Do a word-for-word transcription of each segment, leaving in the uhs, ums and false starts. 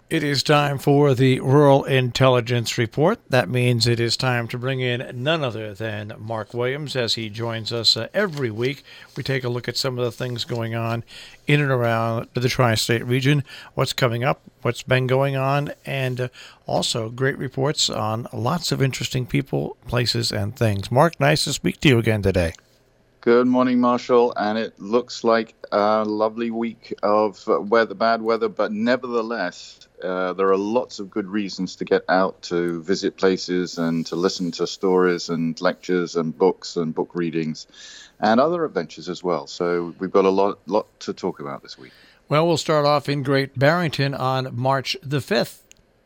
It is time for the Rural Intelligence Report. That means it is time to bring in none other than Mark Williams as he joins us uh, every week. We take a look at some of the things going on in and around the tri-state region, what's coming up, what's been going on, and uh, also great reports on lots of interesting people, places, and things. Mark, nice to speak to you again today. Good morning, Marshall, and it looks like a lovely week of weather, bad weather, but nevertheless, uh, there are lots of good reasons to get out to visit places and to listen to stories and lectures and books and book readings and other adventures as well. So we've got a lot, lot to talk about this week. Well, we'll start off in Great Barrington on March the fifth.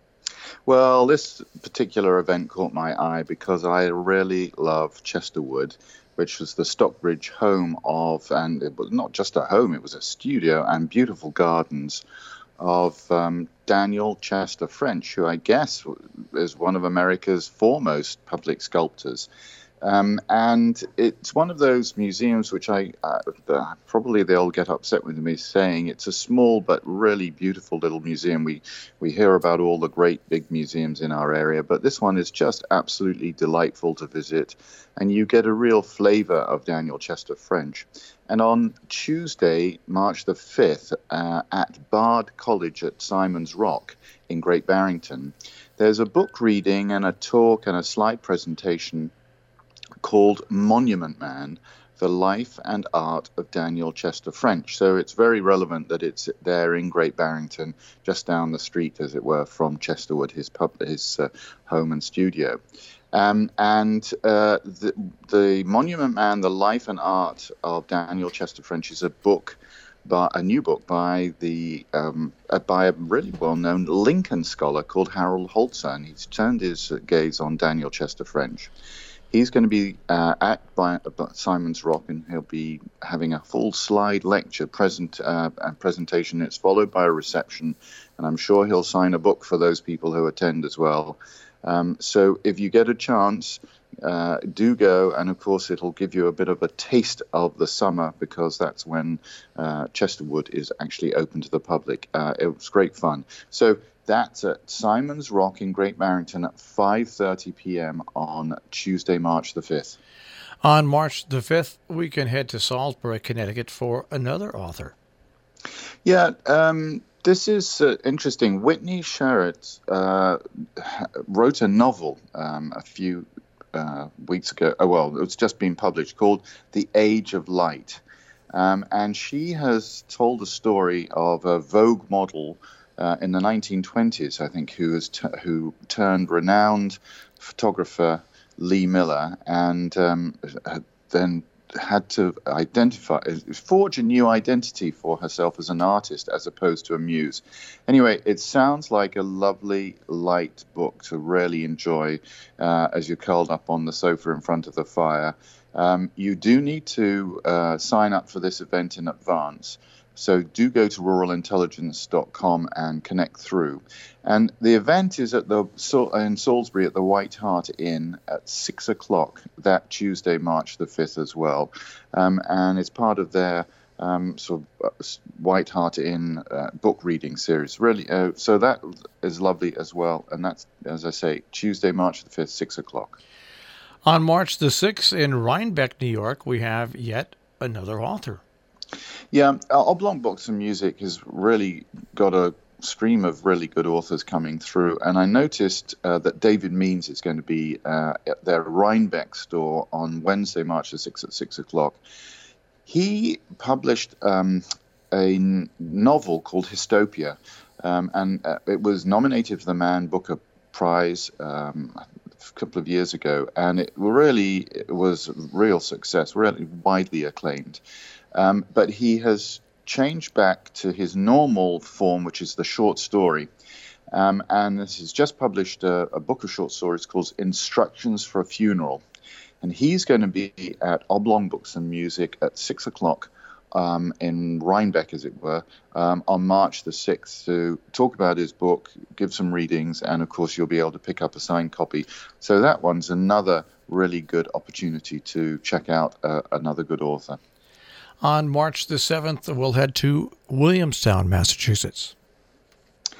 Well, this particular event caught my eye because I really love Chesterwood, which was the Stockbridge home of, and it was not just a home, it was a studio and beautiful gardens of um, Daniel Chester French, who I guess is one of America's foremost public sculptors. Um, and it's one of those museums which I uh, uh, probably they'll get upset with me saying it's a small but really beautiful little museum. We we hear about all the great big museums in our area, but this one is just absolutely delightful to visit, and you get a real flavor of Daniel Chester French. And on Tuesday, March the fifth, uh, at Bard College at Simon's Rock in Great Barrington, there's a book reading and a talk and a slide presentation called Monument Man, The Life and Art of Daniel Chester French. So it's very relevant that it's there in Great Barrington, just down the street, as it were, from Chesterwood, his pub, his uh, home and studio. Um, and uh, the, the Monument Man, The Life and Art of Daniel Chester French is a book, by, a new book by the um, uh, by a really well-known Lincoln scholar called Harold Holzer, and he's turned his gaze on Daniel Chester French. He's going to be uh, at by, uh, Simon's Rock, and he'll be having a full slide lecture present uh, and presentation. It's followed by a reception, and I'm sure he'll sign a book for those people who attend as well. Um, so if you get a chance, uh, do go, and of course it'll give you a bit of a taste of the summer, because that's when uh, Chesterwood is actually open to the public. Uh, it was great fun. So that's at Simon's Rock in Great Barrington at five thirty p.m. on Tuesday, March the fifth. On March the fifth, we can head to Salisbury, Connecticut for another author. Yeah, um, this is uh, interesting. Whitney Sherritt uh, wrote a novel um, a few uh, weeks ago. Oh, well, it's just been published, called The Age of Light. Um, and she has told the story of a Vogue model Uh, in the nineteen twenties, I think, who has t- who turned renowned photographer Lee Miller, and um, then had to identify, forge a new identity for herself as an artist as opposed to a muse. Anyway, it sounds like a lovely, light book to really enjoy uh, as you're curled up on the sofa in front of the fire. Um, you do need to uh, sign up for this event in advance. So do go to rural intelligence dot com and connect through. And the event is at the in Salisbury at the White Hart Inn at six o'clock that Tuesday, March the fifth as well. Um, and it's part of their um, sort of White Hart Inn uh, book reading series. Really, uh, so that is lovely as well. And that's, as I say, Tuesday, March the fifth, six o'clock. On March the sixth in Rhinebeck, New York, we have yet another author. Yeah, Oblong Books and Music has really got a stream of really good authors coming through. And I noticed uh, that David Means is going to be uh, at their Rhinebeck store on Wednesday, March the sixth at six o'clock. He published um, a n- novel called Hystopia, um, and uh, it was nominated for the Man Booker Prize um, a couple of years ago, and it really it was a real success, really widely acclaimed. Um, but he has changed back to his normal form, which is the short story. Um, and this has just published a, a book of short stories called Instructions for a Funeral. And he's going to be at Oblong Books and Music at six o'clock um, in Rhinebeck, as it were, um, on March the sixth to talk about his book, give some readings, and, of course, you'll be able to pick up a signed copy. So that one's another really good opportunity to check out uh, another good author. On March the seventh, we'll head to Williamstown, Massachusetts.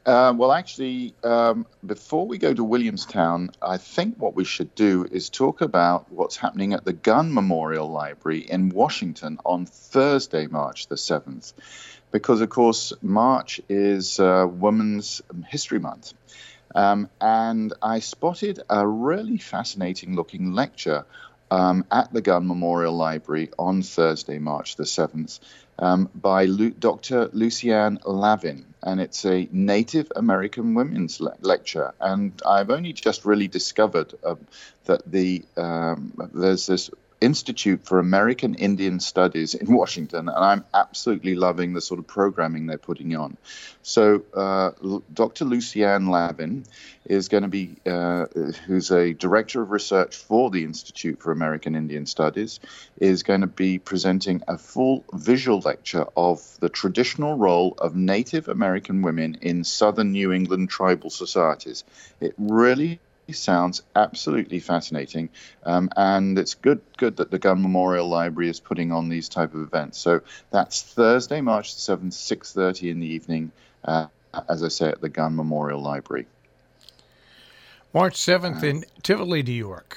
Uh, well, actually, um, before we go to Williamstown, I think what we should do is talk about what's happening at the Gun Memorial Library in Washington on Thursday, March the seventh. Because, of course, March is uh, Women's History Month. Um, and I spotted a really fascinating looking lecture um, at the Gun Memorial Library on Thursday, March the seventh, um, by Lu- Doctor Lucianne Lavin. And it's a Native American women's le- lecture. And I've only just really discovered uh, that the um, there's this Institute for American Indian Studies in Washington, and I'm absolutely loving the sort of programming they're putting on. So uh, Doctor Lucianne Lavin is going to be, uh, who's a director of research for the Institute for American Indian Studies, is going to be presenting a full visual lecture of the traditional role of Native American women in Southern New England tribal societies. It really sounds absolutely fascinating, um, and it's good good that the Gun Memorial Library is putting on these type of events. So that's Thursday, March the seventh, six thirty in the evening, uh, as I say, at the Gun Memorial Library. March seventh uh, in Tivoli, New York.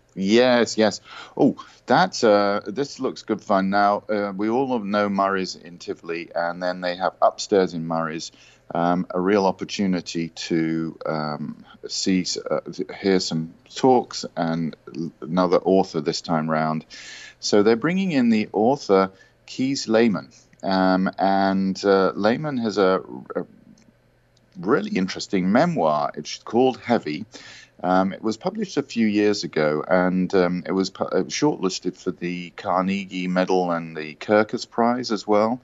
Yes, yes. Oh, that's uh, this looks good fun. Now, uh, we all know Murray's in Tivoli, and then they have upstairs in Murray's um, a real opportunity to um, see, uh, hear some talks and another author this time round. So they're bringing in the author Kees Lehman, um, and uh, Lehman has a, a really interesting memoir. It's called Heavy. Um, it was published a few years ago, and um, it was pu- it was shortlisted for the Carnegie Medal and the Kirkus Prize as well.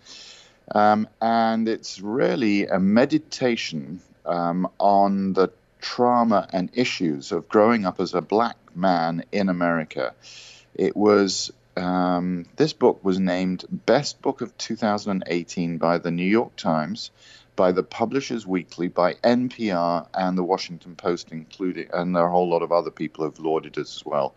Um, and it's really a meditation um, on the trauma and issues of growing up as a black man in America. It was um, this book was named Best Book of two thousand eighteen by the New York Times, by the Publishers Weekly, by N P R, and the Washington Post, including, and there are a whole lot of other people who've lauded it as well.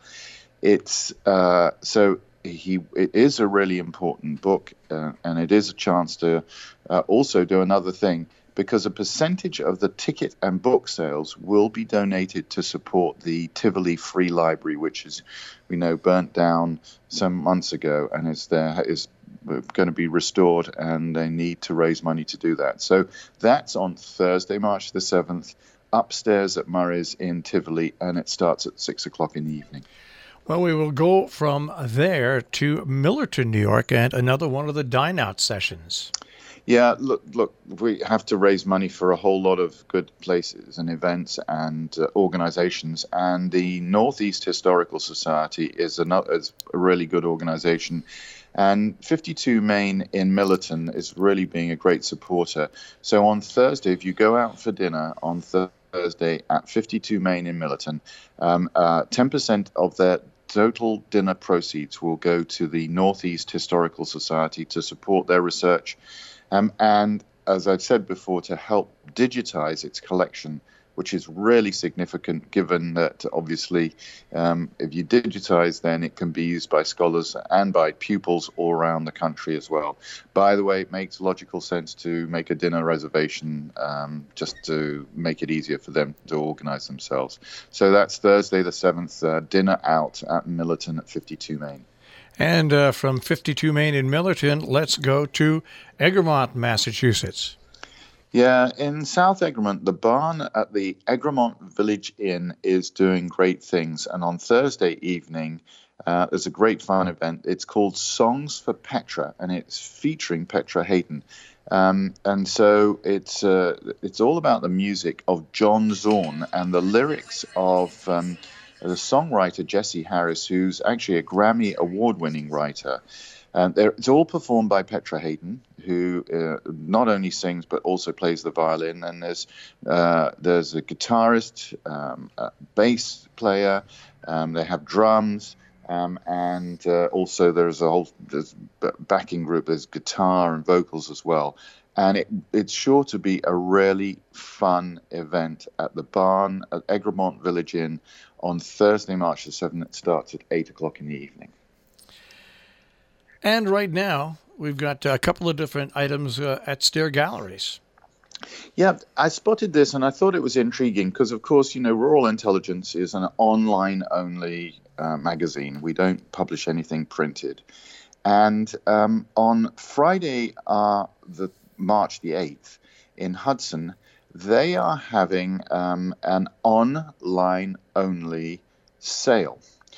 It's uh, so he. It is a really important book, uh, and it is a chance to uh, also do another thing, because a percentage of the ticket and book sales will be donated to support the Tivoli Free Library, which is, we know, burnt down some months ago, and is there is going to be restored, and they need to raise money to do that. So that's on Thursday, March the seventh, upstairs at Murray's in Tivoli, and it starts at six o'clock in the evening. Well, we will go from there to Millerton, New York, and another one of the dine-out sessions. Yeah, look, look, we have to raise money for a whole lot of good places and events and uh, organizations. And the Northeast Historical Society is, another, is a really good organization. And fifty-two Main in Millerton is really being a great supporter. So on Thursday, if you go out for dinner on Thursday at fifty-two Main in Millerton, um, uh, ten percent of their total dinner proceeds will go to the Northeast Historical Society to support their research. Um, and as I've said before, to help digitize its collection, which is really significant, given that obviously um, if you digitize, then it can be used by scholars and by pupils all around the country as well. By the way, it makes logical sense to make a dinner reservation um, just to make it easier for them to organize themselves. So that's Thursday the seventh, uh, dinner out at Millerton at fifty-two Main. And uh, from fifty-two Main in Millerton, let's go to Egremont, Massachusetts. Yeah, in South Egremont, the barn at the Egremont Village Inn is doing great things. And on Thursday evening, uh, there's a great fun event. It's called Songs for Petra, and it's featuring Petra Hayden. Um, and so it's uh, it's all about the music of John Zorn and the lyrics of um, the songwriter Jesse Harris, who's actually a Grammy award-winning writer. Um, it's all performed by Petra Hayden, who uh, not only sings but also plays the violin. And there's uh, there's a guitarist, um, a bass player. Um, they have drums, um, and uh, also there's a whole there's backing group. There's guitar and vocals as well. And it, it's sure to be a really fun event at the barn at Egremont Village Inn on Thursday, March the seventh. It starts at eight o'clock in the evening. And right now, we've got a couple of different items uh, at Stair Galleries. Yeah, I spotted this and I thought it was intriguing because, of course, you know, Rural Intelligence is an online only uh, magazine. We don't publish anything printed. And um, on Friday, uh, the March the eighth, in Hudson, they are having um, an online only sale.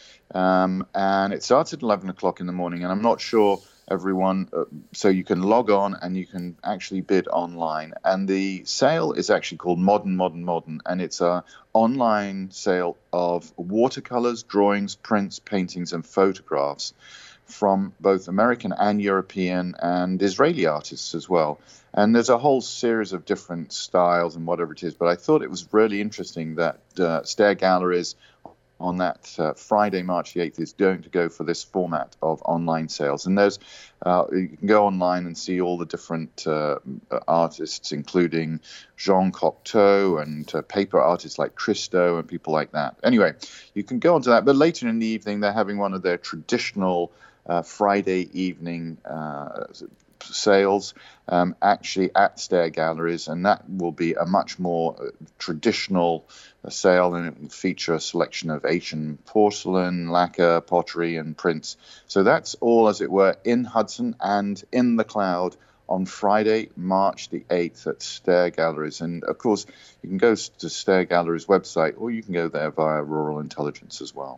Um, and it starts at eleven o'clock in the morning. And I'm not sure everyone, uh, so you can log on and you can actually bid online. And the sale is actually called Modern, Modern, Modern. And it's a online sale of watercolors, drawings, prints, paintings, and photographs from both American and European and Israeli artists as well. And there's a whole series of different styles and whatever it is. But I thought it was really interesting that uh, Stair Galleries on that uh, Friday, March the eighth, is going to go for this format of online sales. And there's, uh, you can go online and see all the different uh, artists, including Jean Cocteau and uh, paper artists like Christo and people like that. Anyway, you can go onto that. But later in the evening, they're having one of their traditional uh, Friday evening uh, sales um, actually at Stair Galleries, and that will be a much more uh, traditional uh, sale, and it will feature a selection of Asian porcelain, lacquer, pottery, and prints. So that's all, as it were, in Hudson and in the cloud on Friday, March the eighth at Stair Galleries. And of course, you can go to Stair Galleries' website, or you can go there via Rural Intelligence as well.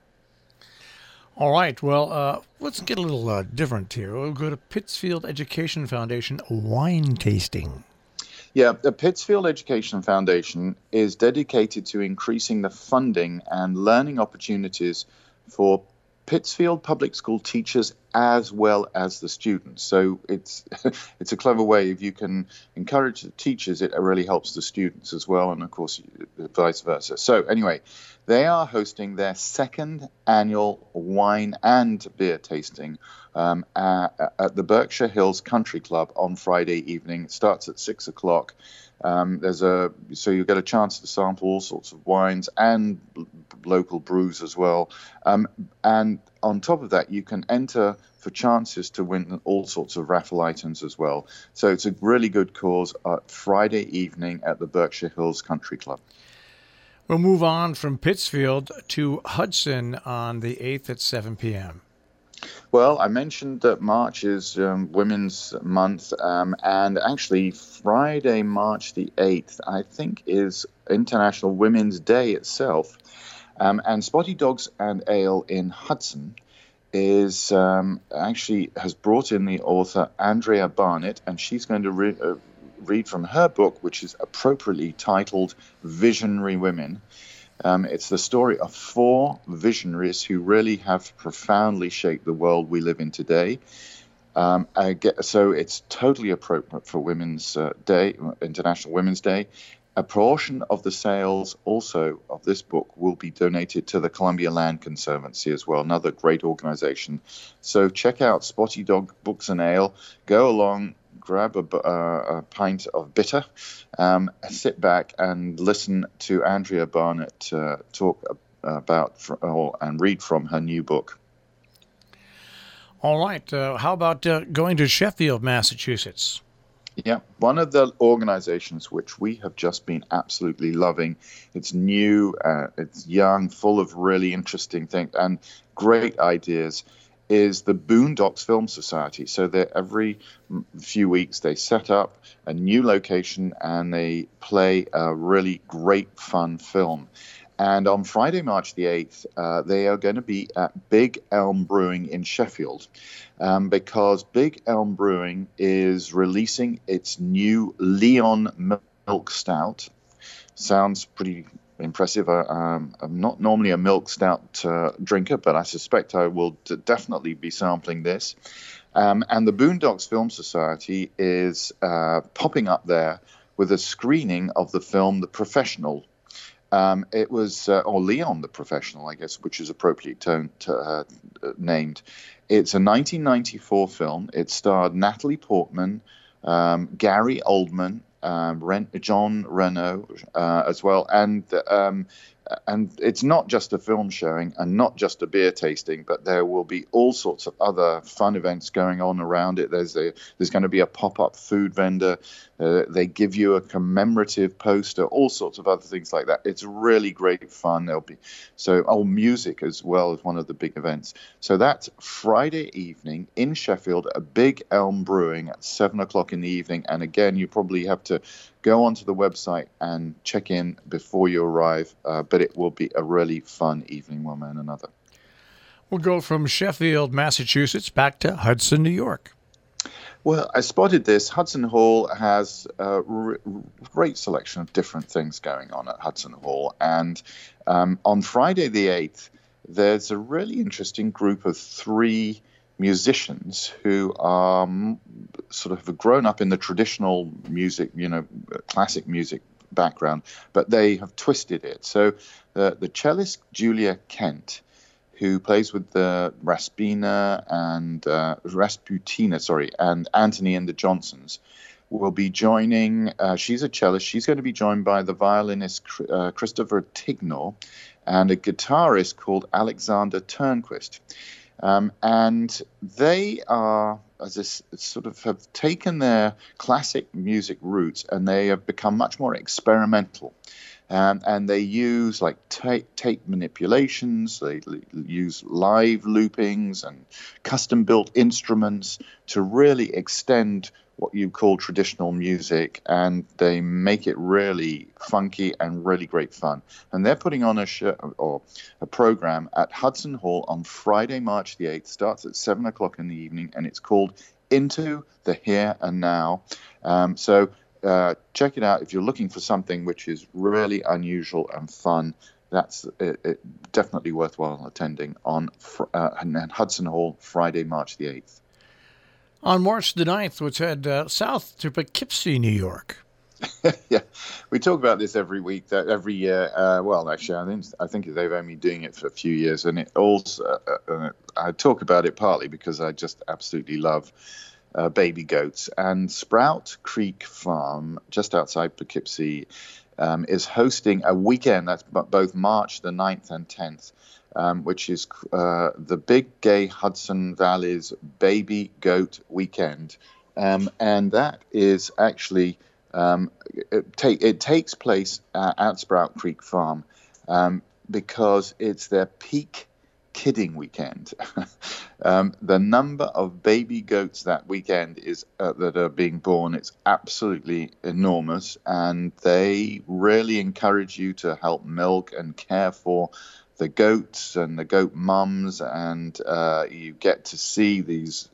All right. Well, uh, let's get a little uh, different here. We'll go to Pittsfield Education Foundation wine tasting. Yeah, the Pittsfield Education Foundation is dedicated to increasing the funding and learning opportunities for Pittsfield public school teachers as well as the students. So it's it's a clever way. If you can encourage the teachers, it really helps the students as well, and of course vice versa. So anyway, they are hosting their second annual wine and beer tasting um, at, at the Berkshire Hills Country Club on Friday evening. It starts at six o'clock. Um, there's a so you get a chance to sample all sorts of wines and local brews as well. Um, and on top of that, you can enter for chances to win all sorts of raffle items as well. So it's a really good cause uh, Friday evening at the Berkshire Hills Country Club. We'll move on from Pittsfield to Hudson on the eighth at seven p.m. Well, I mentioned that March is um, Women's Month, um, and actually Friday, March the eighth, I think, is International Women's Day itself. Um, and Spotty Dogs and Ale in Hudson is um, actually has brought in the author Andrea Barnett, and she's going to re- uh, read from her book, which is appropriately titled Visionary Women. Um, it's the story of four visionaries who really have profoundly shaped the world we live in today. Um, I get, so it's totally appropriate for Women's uh, Day, International Women's Day. A portion of the sales also of this book will be donated to the Columbia Land Conservancy as well, another great organization. So check out Spotty Dog Books and Ale. Go along, grab a, uh, a pint of bitter, um, sit back and listen to Andrea Barnett uh, talk about or, and read from her new book. All right. Uh, how about uh, going to Sheffield, Massachusetts? Yeah, one of the organizations which we have just been absolutely loving. It's new, uh, it's young, full of really interesting things and great ideas, is the Boondocks Film Society. So they every few weeks they set up a new location and they play a really great fun film. And on Friday, March the eighth, uh, they are going to be at Big Elm Brewing in Sheffield um, because Big Elm Brewing is releasing its new Leon Milk Stout. Sounds pretty impressive. Uh, um, I'm not normally a milk stout uh, drinker, but I suspect I will d- definitely be sampling this. Um, and the Boondocks Film Society is uh, popping up there with a screening of the film The Professional. Um, it was, uh, or Leon the Professional, I guess, which is appropriately toned, uh, named. It's a nineteen ninety-four film. It starred Natalie Portman, um, Gary Oldman, um, Ren- John Reno uh, as well, and um, and it's not just a film showing and not just a beer tasting, but there will be all sorts of other fun events going on around it. There's a there's going to be a pop-up food vendor. Uh, they give you a commemorative poster, all sorts of other things like that. It's really great fun. There'll be so oh music as well as one of the big events. So that's Friday evening in Sheffield at Big Elm Brewing at seven o'clock in the evening. And again, you probably have to go onto the website and check in before you arrive, uh, but it will be a really fun evening one way and another. We'll go from Sheffield, Massachusetts, back to Hudson, New York. Well, I spotted this. Hudson Hall has a r- great selection of different things going on at Hudson Hall. And um, on Friday the eighth, there's a really interesting group of three musicians who are um, sort of have grown up in the traditional music, you know, classic music background, but they have twisted it. So uh, the cellist Julia Kent, who plays with the Raspina and uh, Rasputina, sorry, and Anthony and the Johnsons, will be joining. Uh, she's a cellist. She's going to be joined by the violinist uh, Christopher Tignor and a guitarist called Alexander Turnquist. Um, and they are, as this sort of have taken their classic music roots and they have become much more experimental. Um, and they use like tape, tape manipulations, they l- use live loopings and custom-built instruments to really extend what you call traditional music, and they make it really funky and really great fun. And they're putting on a show or a program at Hudson Hall on Friday, March the eighth, starts at seven o'clock in the evening, and it's called Into the Here and Now. Um, so uh, check it out if you're looking for something which is really unusual and fun. That's it, it, definitely worthwhile attending on uh, Hudson Hall, Friday, March the eighth. On March the ninth, let's head uh, south to Poughkeepsie, New York. Yeah, we talk about this every week, that every year. Uh, well, actually, I think I think they've only been doing it for a few years, and it also uh, uh, I talk about it partly because I just absolutely love uh, baby goats. And Sprout Creek Farm, just outside Poughkeepsie, um, is hosting a weekend that's both March the ninth and tenth. Um, which is uh, the Big Gay Hudson Valley's Baby Goat Weekend. Um, and that is actually, um, it, ta- it takes place uh, at Sprout Creek Farm um, because it's their peak kidding weekend. um, the number of baby goats that weekend is uh, that are being born, it's absolutely enormous. And they really encourage you to help milk and care for the goats and the goat mums, and uh, you get to see these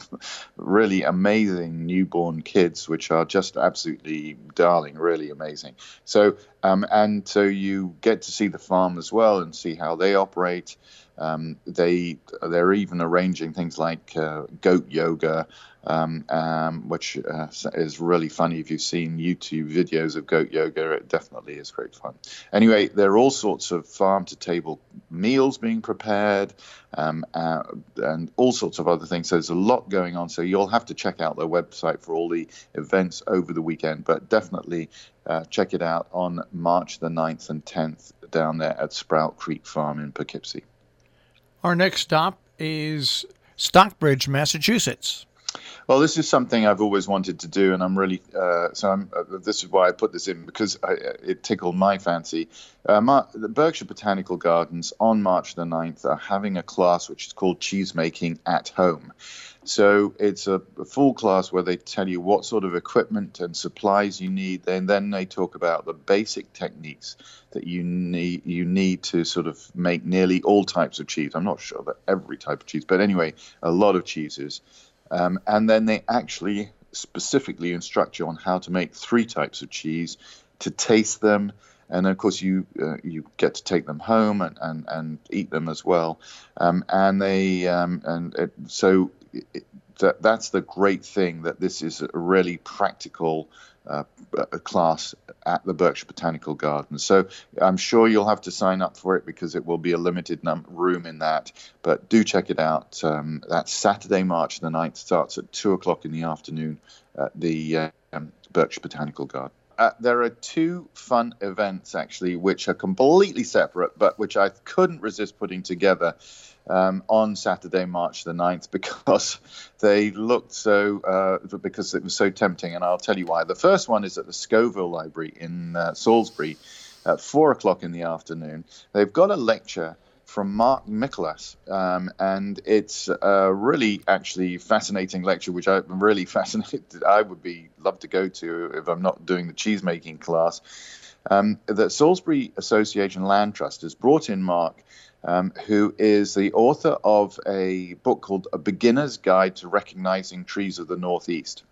really amazing newborn kids, which are just absolutely darling, really amazing. So, um, and so you get to see the farm as well and see how they operate. Um, they they're even arranging things like uh, goat yoga, um, um, which uh, is really funny. If you've seen YouTube videos of goat yoga, it definitely is great fun. Anyway, there are all sorts of farm-to-table meals being prepared, um, uh, and all sorts of other things. So there's a lot going on. So you'll have to check out their website for all the events over the weekend, but definitely uh, check it out on March the ninth and tenth down there at Sprout Creek Farm in Poughkeepsie. Our next stop is Stockbridge, Massachusetts. Well, this is something I've always wanted to do, and I'm really uh, so. I'm, uh, this is why I put this in, because I, it tickled my fancy. Uh, Mar- the Berkshire Botanical Gardens on March the ninth are having a class which is called Cheese Making at Home. So it's a, a full class where they tell you what sort of equipment and supplies you need. And then they talk about the basic techniques that you need you need to sort of make nearly all types of cheese. I'm not sure that every type of cheese, but anyway, a lot of cheeses. Um, and then they actually specifically instruct you on how to make three types of cheese, to taste them. And of course, you uh, you get to take them home and, and, and eat them as well. Um, and they um, and it, so it, that that's the great thing, that this is a really practical uh, class at the Berkshire Botanical Gardens. So I'm sure you'll have to sign up for it because it will be a limited num- room in that. But do check it out. Um, that's Saturday, March the ninth. Starts at two o'clock in the afternoon at the uh, um, Berkshire Botanical Garden. uh, there are two fun events, actually, which are completely separate, but which I couldn't resist putting together um, on Saturday, March the ninth, because they looked so, uh, because it was so tempting, and I'll tell you why. The first one is at the Scoville Library in uh, Salisbury at four o'clock in the afternoon. They've got a lecture from Mark Mikolas, um, and it's a really actually fascinating lecture, which I'm really fascinated. I would be love to go to if I'm not doing the cheese making class. Um, the Salisbury Association Land Trust has brought in Mark, um, who is the author of a book called A Beginner's Guide to Recognizing Trees of the Northeast.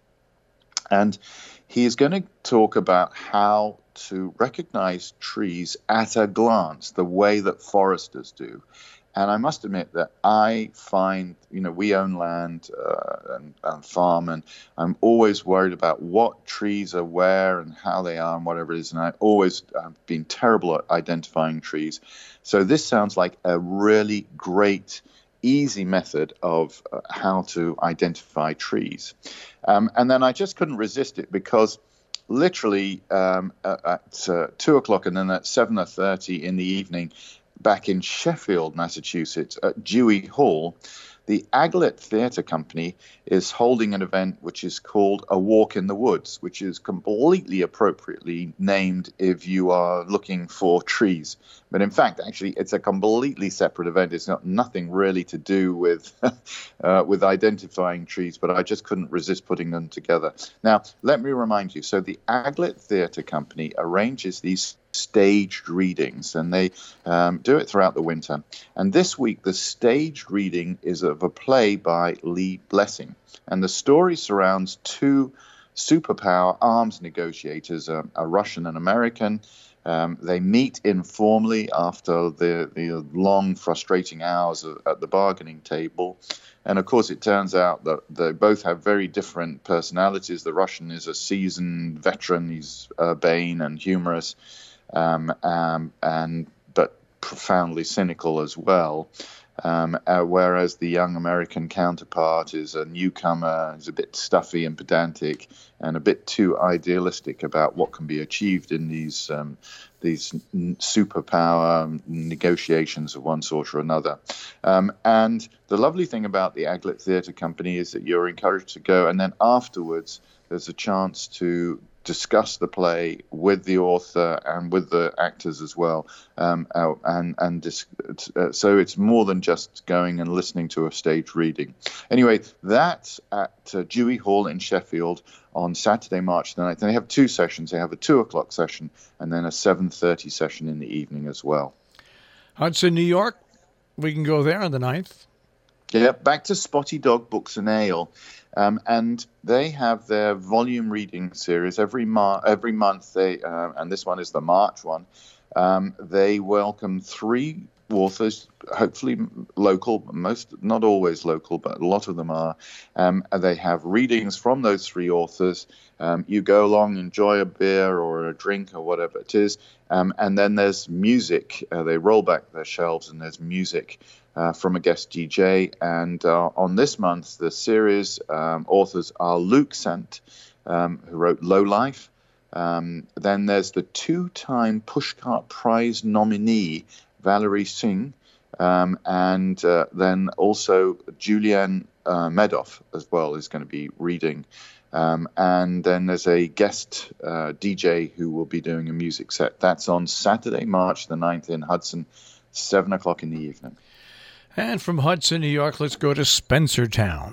And he is going to talk about how to recognize trees at a glance, the way that foresters do. And I must admit that I find, you know, we own land uh, and, and farm, and I'm always worried about what trees are where and how they are and whatever it is. And I always have been terrible at identifying trees. So this sounds like a really great, easy method of uh, how to identify trees. Um, and then I just couldn't resist it, because literally um, at uh, two o'clock and then at seven thirty in the evening, back in Sheffield, Massachusetts, at Dewey Hall, the Aglet Theatre Company is holding an event which is called A Walk in the Woods, which is completely appropriately named if you are looking for trees. But in fact, actually, it's a completely separate event. It's got nothing really to do with uh, with identifying trees, but I just couldn't resist putting them together. Now, let me remind you, so the Aglet Theatre Company arranges these staged readings, and they um, do it throughout the winter. And this week, the staged reading is of a play by Lee Blessing. And the story surrounds two superpower arms negotiators, a, a Russian and American. Um, they meet informally after the, the long, frustrating hours of, at the bargaining table. And of course, it turns out that they both have very different personalities. The Russian is a seasoned veteran. He's urbane and humorous, um, um, and but profoundly cynical as well. Um, uh, whereas the young American counterpart is a newcomer, is a bit stuffy and pedantic, and a bit too idealistic about what can be achieved in these um, these superpower negotiations of one sort or another. Um, and the lovely thing about the Aglet Theatre Company is that you're encouraged to go, and then afterwards there's a chance to discuss the play with the author and with the actors as well, um, uh, and and dis- uh, so it's more than just going and listening to a stage reading. Anyway, that's at uh, Dewey Hall in Sheffield on Saturday, March the ninth. And they have two sessions. They have a two o'clock session and then a seven thirty session in the evening as well. Hudson, New York, we can go there on the ninth. Yeah, back to Spotty Dog Books and Ale. Um, and they have their volume reading series every mar- every month. They uh, and this one is the March one. Um, they welcome three authors, hopefully local, most not always local, but a lot of them are. Um, and they have readings from those three authors. Um, you go along, enjoy a beer or a drink or whatever it is, um, and then there's music. Uh, they roll back their shelves and there's music Uh, from a guest D J. And uh, on this month, the series um, authors are Luke Sant, um, who wrote Low Life. Um, then there's the two-time Pushcart Prize nominee, Valerie Singh. Um, and uh, then also Julianne uh, Medoff as well is going to be reading. Um, and then there's a guest uh, D J who will be doing a music set. That's on Saturday, March the ninth in Hudson, seven o'clock in the evening. And from Hudson, New York, let's go to Spencertown.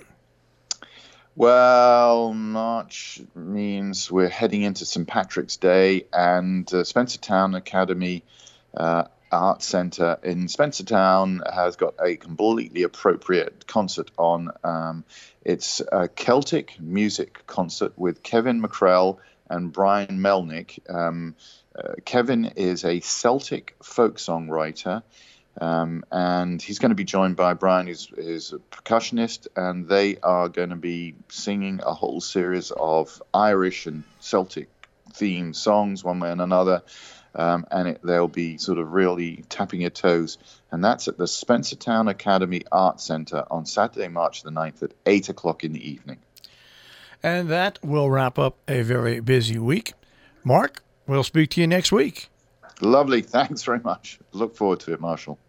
Well, March means we're heading into Saint Patrick's Day, and uh, Spencertown Academy uh, Art Center in Spencertown has got a completely appropriate concert on. Um, it's a Celtic music concert with Kevin McCrell and Brian Melnick. Um, uh, Kevin is a Celtic folk songwriter. Um, and he's going to be joined by Brian, who's, who's a percussionist, and they are going to be singing a whole series of Irish and Celtic themed songs, one way and another, um, and it, they'll be sort of really tapping your toes. And that's at the Spencertown Academy Art Center on Saturday, March the ninth at eight o'clock in the evening. And that will wrap up a very busy week. Mark, we'll speak to you next week. Lovely. Thanks very much. Look forward to it, Marshall.